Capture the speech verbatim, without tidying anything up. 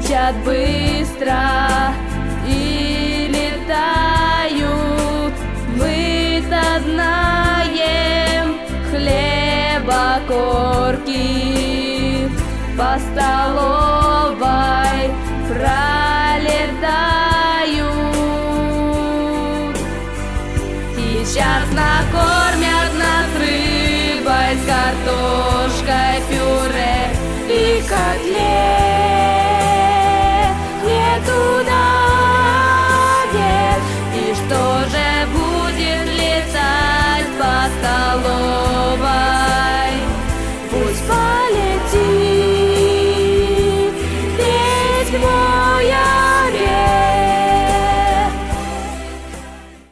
учат быстро и летают. Мы-то знаем хлеба корки, по столовой пролетают. Сейчас накормят нас рыбой с картошкой, пюре и котлетой.